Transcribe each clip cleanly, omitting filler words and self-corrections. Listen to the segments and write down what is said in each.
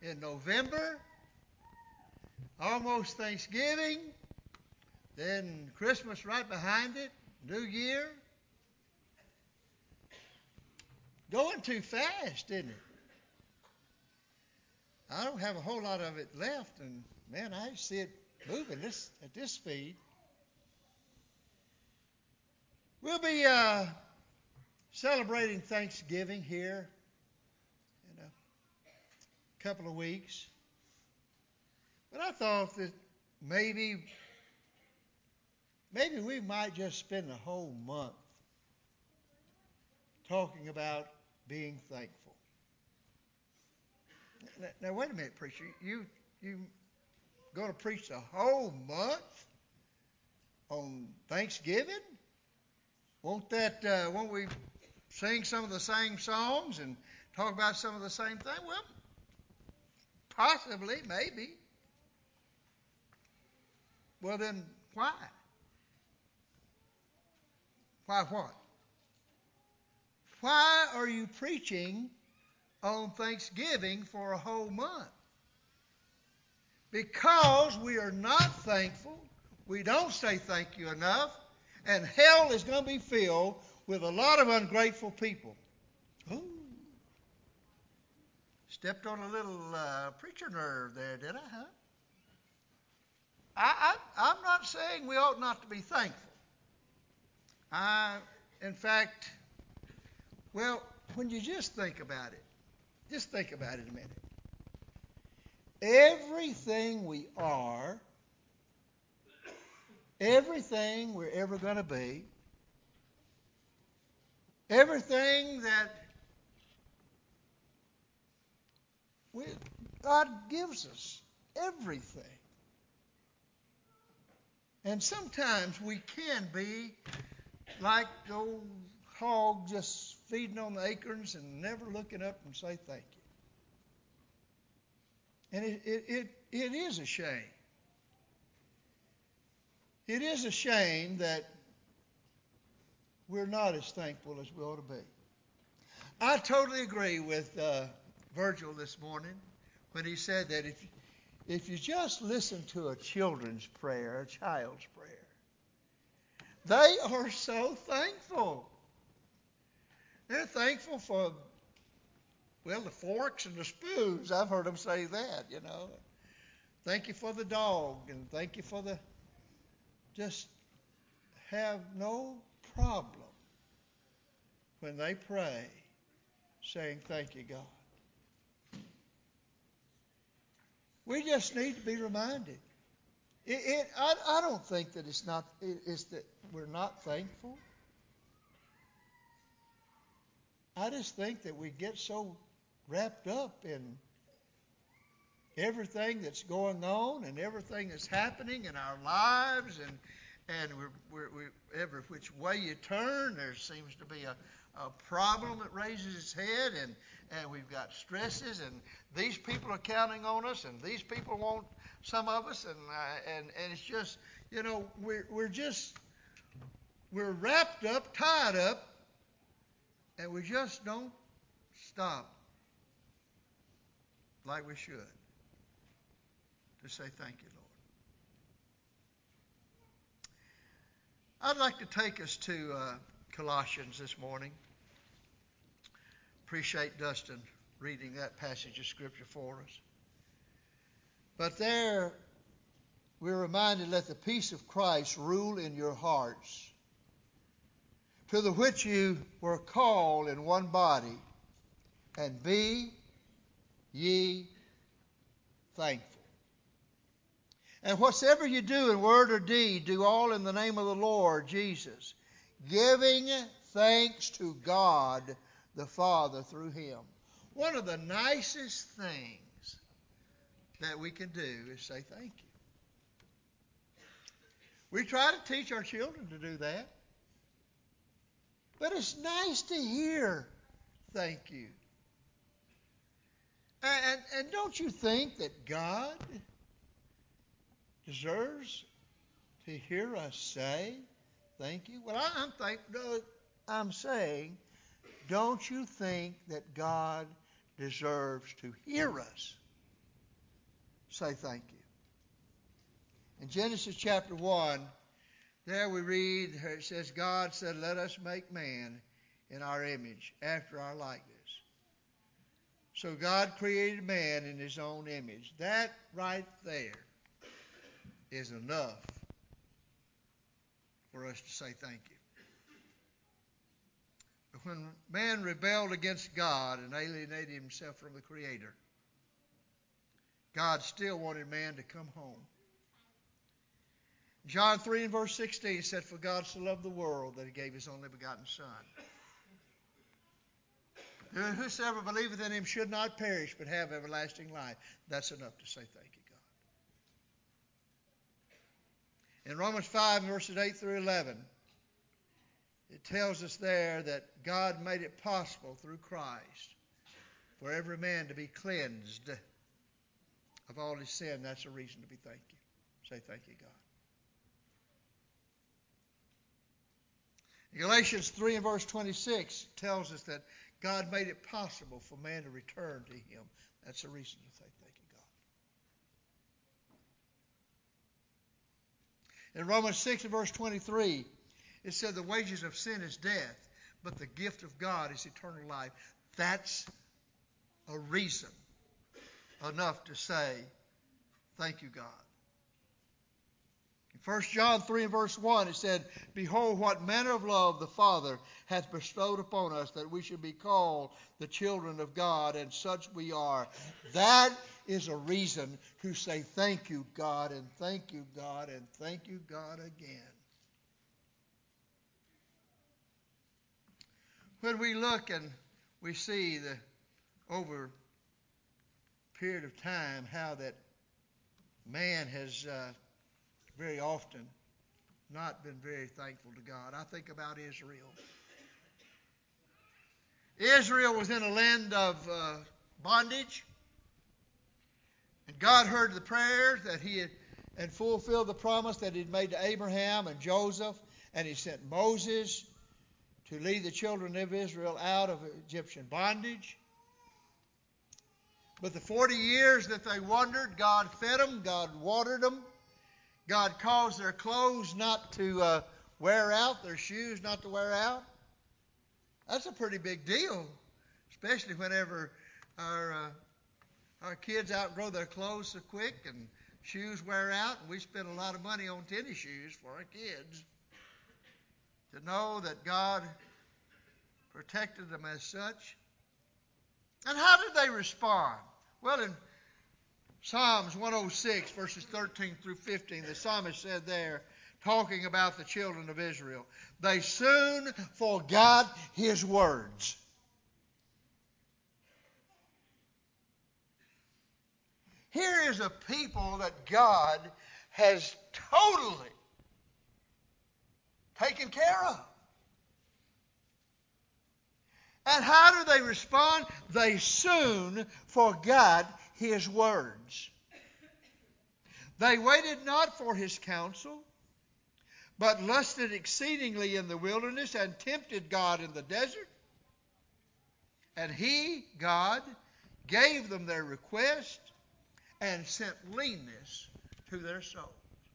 in November, almost Thanksgiving, then Christmas right behind it, New Year. Going too fast, isn't it? I don't have a whole lot of it left, and man, I see it moving at this speed. We'll be celebrating Thanksgiving here in a couple of weeks. But I thought that maybe we might just spend the whole month talking about being thankful. Now wait a minute, preacher. You going to preach the whole month on Thanksgiving? Won't we sing some of the same songs and talk about some of the same things? Well, possibly, maybe. Well, then why? Why what? Why are you preaching on Thanksgiving for a whole month? Because we are not thankful. We don't say thank you enough. And hell is going to be filled with a lot of ungrateful people. Ooh. Stepped on a little preacher nerve there, did I, huh? I'm not saying we ought not to be thankful. In fact, well, when you just think about it a minute. Everything we are, everything we're ever going to be, everything that God gives us, everything. And sometimes we can be like the old hog just feeding on the acorns and never looking up and say thank you. And it is a shame. It is a shame that we're not as thankful as we ought to be. I totally agree with Virgil this morning when he said that if you just listen to a children's prayer, a child's prayer, they are so thankful. They're thankful for, well, the forks and the spoons. I've heard them say that, you know. Thank you for the dog, and thank you for the... Just have no problem when they pray saying, thank you, God. We just need to be reminded. I don't think that it's that we're not thankful. I just think that we get so wrapped up in everything that's going on and everything that's happening in our lives, and we're every which way you turn, there seems to be a problem that raises its head, and we've got stresses, and these people are counting on us, and these people want some of us, and it's just, you know, we're wrapped up, tied up, and we just don't stop like we should to say thank you, Lord. I'd like to take us to Colossians this morning. Appreciate Dustin reading that passage of Scripture for us. But there we're reminded, let the peace of Christ rule in your hearts, to the which you were called in one body, and be ye thankful. And whatsoever you do in word or deed, do all in the name of the Lord Jesus, giving thanks to God the Father through Him. One of the nicest things that we can do is say thank you. We try to teach our children to do that. But it's nice to hear thank you. And don't you think that God deserves to hear us say thank you? Well, I'm saying, don't you think that God deserves to hear us say thank you. In Genesis chapter 1, there we read, it says, God said, let us make man in our image, after our likeness. So God created man in his own image. That right there is enough for us to say thank you. But when man rebelled against God and alienated himself from the Creator, God still wanted man to come home. John 3 and verse 16 said, for God so loved the world that he gave his only begotten Son. Whosoever believeth in him should not perish, but have everlasting life. That's enough to say thank you, God. In Romans 5, verses 8 through 11, it tells us there that God made it possible through Christ for every man to be cleansed of all his sin. That's a reason to be thank you. Say thank you, God. Galatians 3 and verse 26 tells us that God made it possible for man to return to him. That's a reason to say thank you, God. In Romans 6 and verse 23, it said the wages of sin is death, but the gift of God is eternal life. That's a reason enough to say thank you, God. In 1 John 3 and verse 1, it said, behold, what manner of love the Father hath bestowed upon us, that we should be called the children of God, and such we are. That is a reason to say thank you, God, and thank you, God, and thank you, God again. When we look and we see over a period of time how that man has very often not been very thankful to God. I think about Israel. Israel was in a land of bondage. And God heard the prayers that he had and fulfilled the promise that he'd made to Abraham and Joseph. And he sent Moses to lead the children of Israel out of Egyptian bondage. But the 40 years that they wandered, God fed them, God watered them. God caused their clothes not to wear out, their shoes not to wear out. That's a pretty big deal, especially whenever our kids outgrow their clothes so quick and shoes wear out, and we spend a lot of money on tennis shoes for our kids. To know that God protected them as such. And how did they respond? Well, in Psalms 106, verses 13 through 15, the psalmist said there, talking about the children of Israel, they soon forgot his words. Here is a people that God has totally taken care of. And how do they respond? They soon forgot his words. They waited not for his counsel, but lusted exceedingly in the wilderness and tempted God in the desert. And he, God, gave them their request and sent leanness to their souls.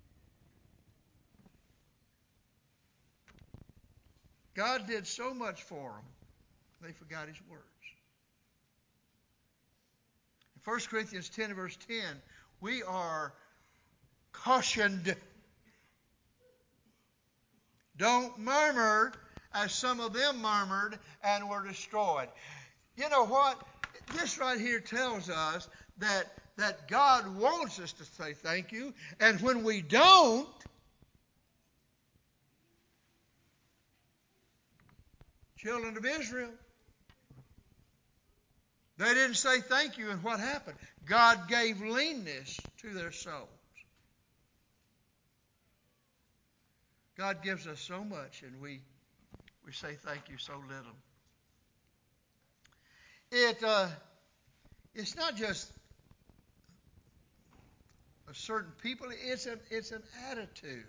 God did so much for them, they forgot his words. In 1 Corinthians 10 verse 10, we are cautioned. Don't murmur as some of them murmured and were destroyed. You know what? This right here tells us that God wants us to say thank you. And when we don't, children of Israel, they didn't say thank you. And what happened? God gave leanness to their souls. God gives us so much, and we say thank you so little. It's not just a certain people, it's an attitude.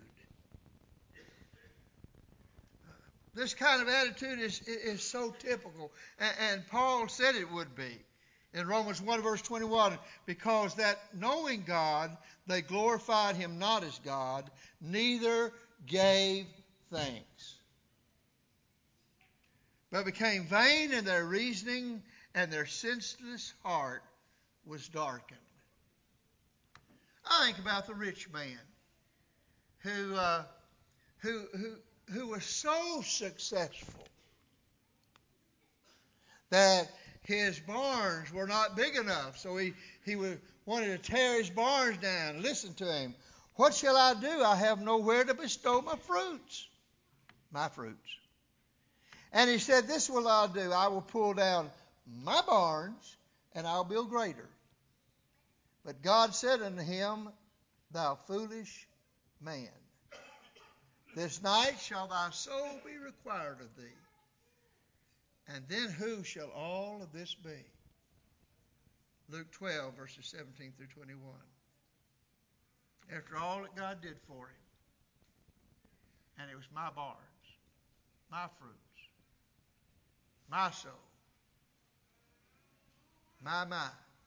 This kind of attitude is so typical, and Paul said it would be. In Romans 1 verse 21, because that knowing God, they glorified him not as God, neither gave thanks, but became vain in their reasoning, and their senseless heart was darkened. I think about the rich man who was so successful that his barns were not big enough, so he wanted to tear his barns down. Listen to him. What shall I do? I have nowhere to bestow my fruits. And he said, this will I do. I will pull down my barns, and I'll build greater. But God said unto him, thou foolish man, this night shall thy soul be required of thee. And then who shall all of this be? Luke 12, verses 17 through 21. After all that God did for him, and it was my barns, my fruits, my soul, my mind.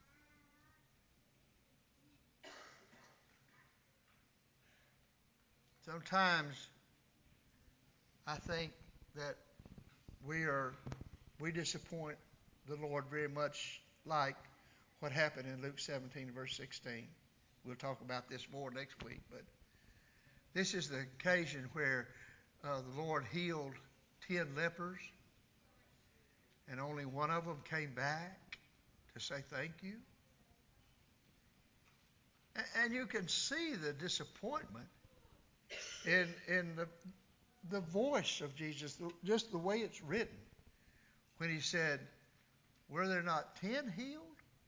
Sometimes I think that we disappoint the Lord very much like what happened in Luke 17, verse 16. We'll talk about this more next week, but this is the occasion where the Lord healed 10 lepers, and only one of them came back to say thank you. And you can see the disappointment in the voice of Jesus, just the way it's written, when he said, were there not 10 healed?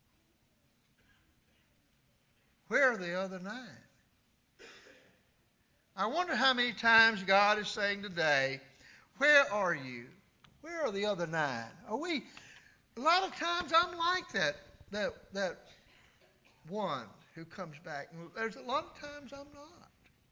Where are the other 9? I wonder how many times God is saying today, where are you? Where are the other 9? A lot of times I'm like that one who comes back. There's a lot of times I'm not.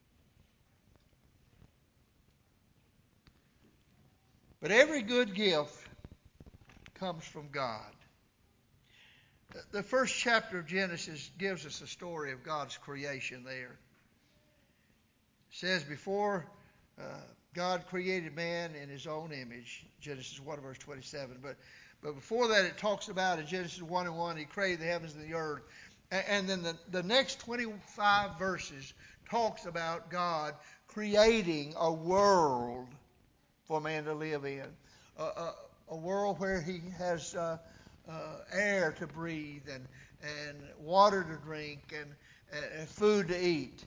But every good gift comes from God. The first chapter of Genesis gives us a story of God's creation there. It says, before God created man in his own image, Genesis 1 verse 27. But before that it talks about in Genesis 1:1, he created the heavens and the earth. And then the next 25 verses talks about God creating a world for man to live in. A world where he has air to breathe and water to drink and food to eat.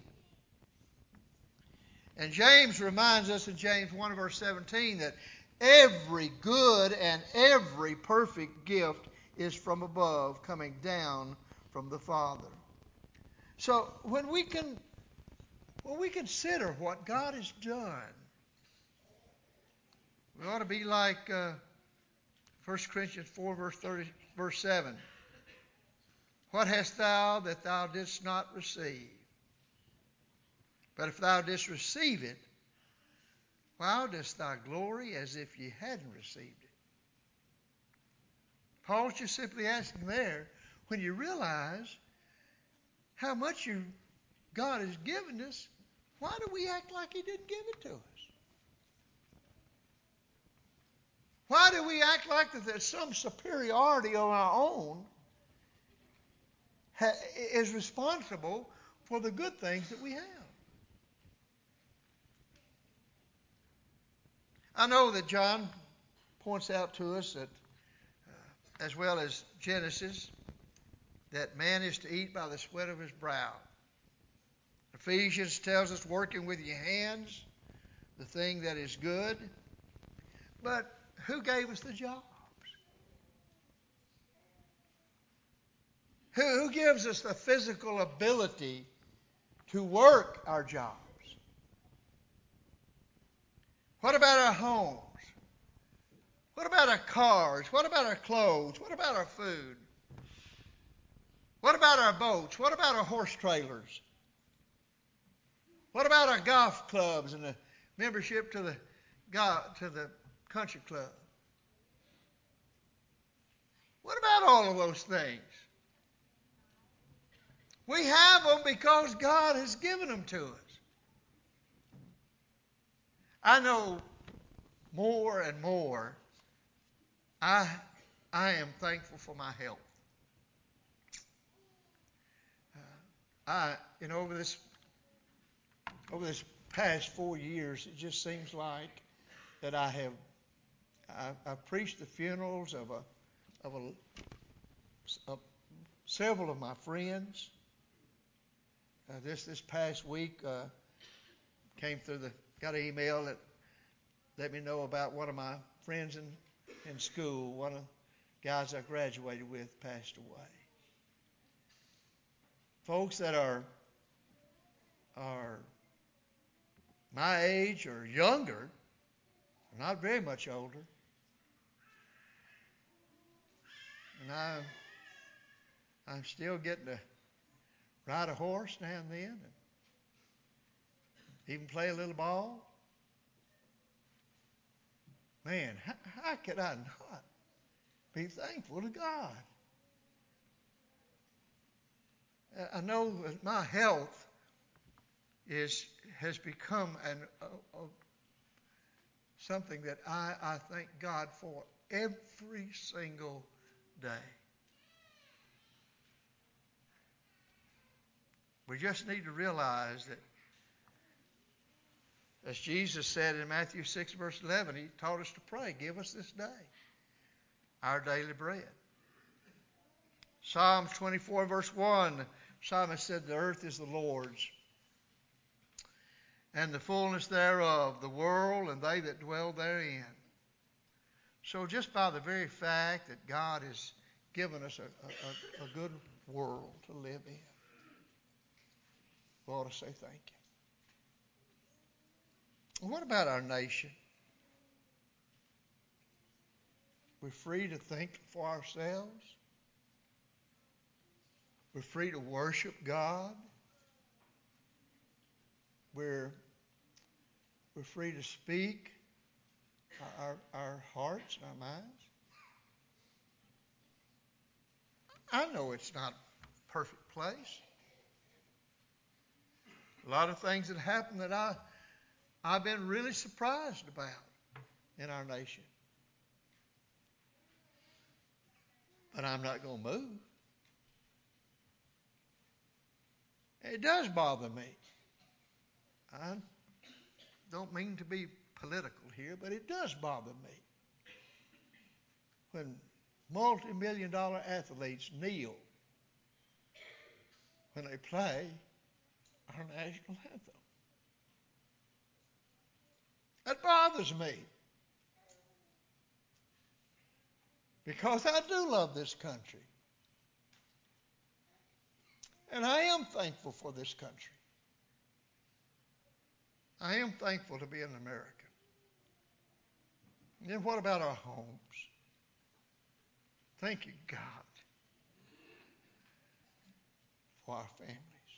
And James reminds us in James 1 verse 17 that every good and every perfect gift is from above, coming down from the Father. So when we consider what God has done, we ought to be like 1 Corinthians 4 verse 7. What hast thou that thou didst not receive? But if thou didst receive it, why dost thou glory as if ye hadn't received it? Paul's just simply asking there, when you realize how much God has given us, why do we act like he didn't give it to us? Why do we act like that there's some superiority on our own is responsible for the good things that we have? I know that John points out to us that, as well as Genesis, that man is to eat by the sweat of his brow. Ephesians tells us working with your hands, the thing that is good. But who gave us the jobs? Who gives us the physical ability to work our jobs? What about our homes? What about our cars? What about our clothes? What about our food? What about our boats? What about our horse trailers? What about our golf clubs and the membership to the country club? What about all of those things? We have them because God has given them to us. I know more and more I am thankful for my health. Over this past 4 years, it just seems like that I've preached the funerals of several of my friends. This past week got an email that let me know about one of my friends in school. One of the guys I graduated with passed away. Folks that are my age or younger, not very much older, and I'm still getting to ride a horse now and then, and even play a little ball. Man, how could I not be thankful to God? I know that my health has become something that I thank God for every single day. We just need to realize that, as Jesus said in Matthew 6, verse 11, He taught us to pray, give us this day our daily bread. Psalms 24, verse 1, Psalmist said, the earth is the Lord's, and the fullness thereof, the world and they that dwell therein. So just by the very fact that God has given us a good world to live in, we ought to say thank you. What about our nation? We're free to think for ourselves. We're free to worship God. We're free to speak our hearts and our minds. I know it's not a perfect place. A lot of things that happen that I've been really surprised about in our nation. But I'm not going to move. It does bother me. I don't mean to be political here, but it does bother me when multi-million-dollar athletes kneel when they play our national anthem. That bothers me because I do love this country. And I am thankful for this country. I am thankful to be an American. And then what about our homes? Thank you, God, for our families.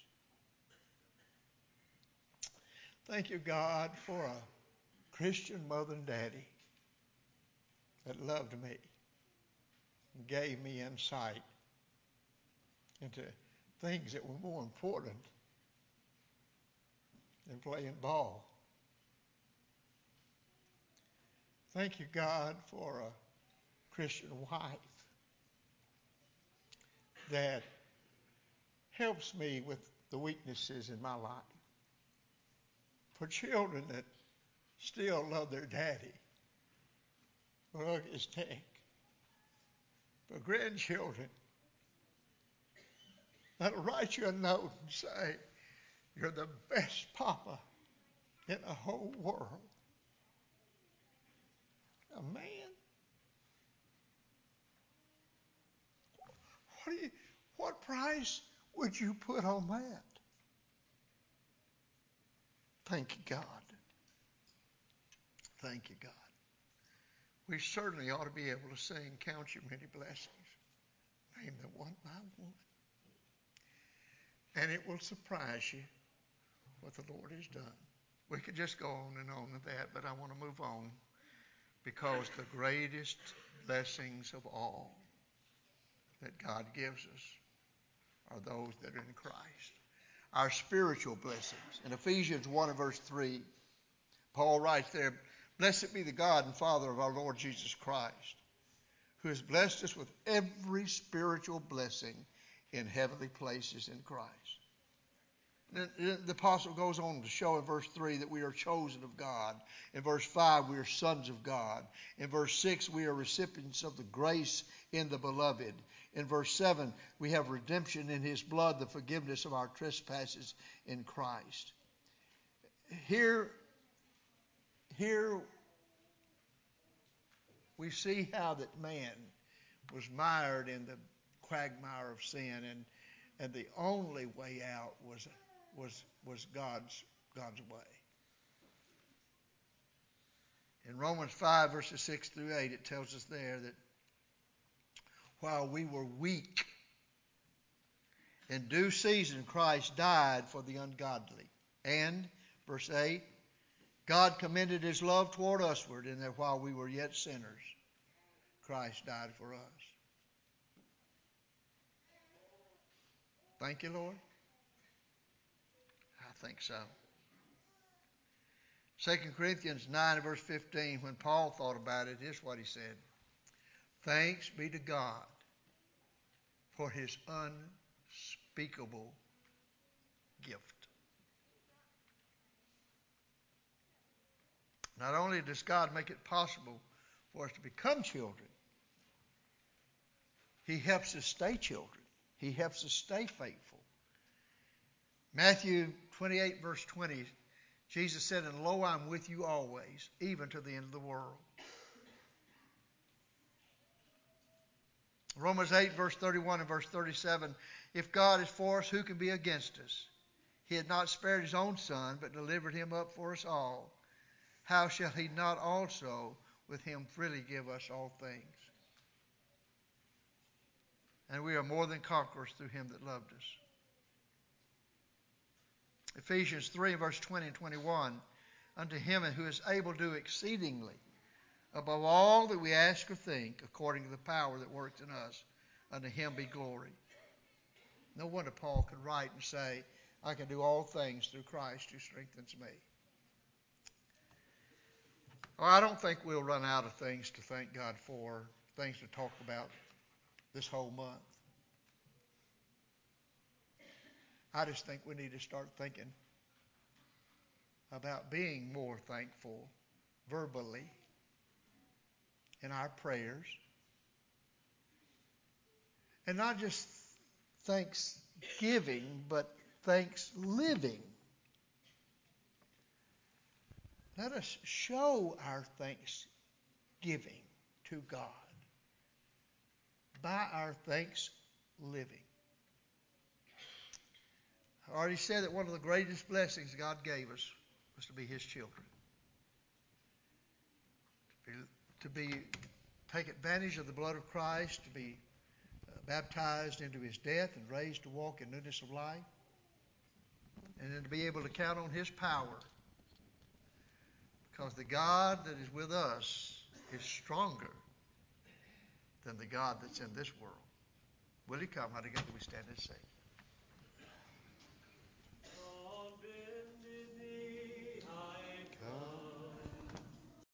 Thank you, God, for a Christian mother and daddy that loved me and gave me insight into things that were more important than playing ball. Thank you, God, for a Christian wife that helps me with the weaknesses in my life. For children that still love their daddy, but hug his neck. For grandchildren that'll write you a note and say, you're the best papa in the whole world. Now, man, what price would you put on that? Thank you, God. Thank you, God. We certainly ought to be able to sing, count your many blessings. Name them one by one. And it will surprise you what the Lord has done. We could just go on and on with that, but I want to move on because the greatest blessings of all that God gives us are those that are in Christ. Our spiritual blessings. In Ephesians 1 and verse 3, Paul writes there, "Blessed be the God and Father of our Lord Jesus Christ, who has blessed us with every spiritual blessing in heavenly places in Christ." The apostle goes on to show in verse 3 that we are chosen of God. In verse 5, we are sons of God. In verse 6, we are recipients of the grace in the beloved. In verse 7, we have redemption in his blood, the forgiveness of our trespasses in Christ. Here we see how that man was mired in the quagmire of sin, and the only way out was God's way. In Romans 5, verses 6 through 8, it tells us there that while we were weak, in due season Christ died for the ungodly. And, verse 8, God commended his love toward usward, in that while we were yet sinners, Christ died for us. Thank you, Lord. I think so. 2 Corinthians 9 and verse 15, when Paul thought about it, here's what he said. "Thanks be to God for his unspeakable gift." Not only does God make it possible for us to become children, he helps us stay children. He helps us stay faithful. Matthew 28 verse 20, Jesus said, "And lo, I'm with you always, even to the end of the world." Romans 8 verse 31 and verse 37, "If God is for us, who can be against us? He had not spared his own Son, but delivered him up for us all. How shall he not also with him freely give us all things? And we are more than conquerors through him that loved us." Ephesians 3 verse 20 and 21, "Unto him who is able to do exceedingly above all that we ask or think, according to the power that works in us, unto him be glory." No wonder Paul could write and say, "I can do all things through Christ who strengthens me." Well, I don't think we'll run out of things to thank God for, things to talk about this whole month. I just think we need to start thinking about being more thankful verbally in our prayers. And not just thanksgiving, but thanks living. Let us show our thanksgiving to God by our thanks living. I already said that one of the greatest blessings God gave us was to be his children. To take advantage of the blood of Christ, to be baptized into his death and raised to walk in newness of life, and then to be able to count on his power, because the God that is with us is stronger than the God that's in this world. Will he come? How together we stand and sing.